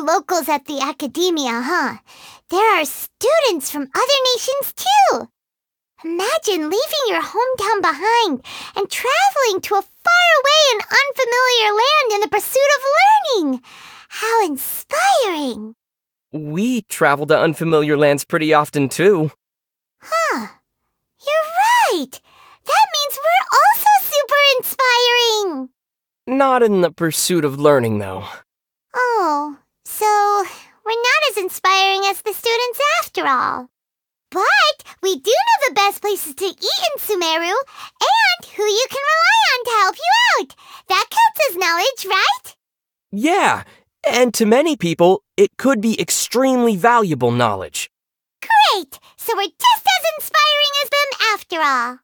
locals at the academia, huh? There are students from other nations, too. Imagine leaving your hometown behind and traveling to a faraway and unfamiliar land in the pursuit of learning. How inspiring. We travel to unfamiliar lands pretty often, too. Huh. You're right. That means we're also super inspiring. Not in the pursuit of learning, though. Oh, so we're not as inspiring as the students after all. But we do know the best places to eat in Sumeru and who you can rely on to help you out. That counts as knowledge, right? Yeah, and to many people, it could be extremely valuable knowledge. Great! So we're just as inspiring as them after all.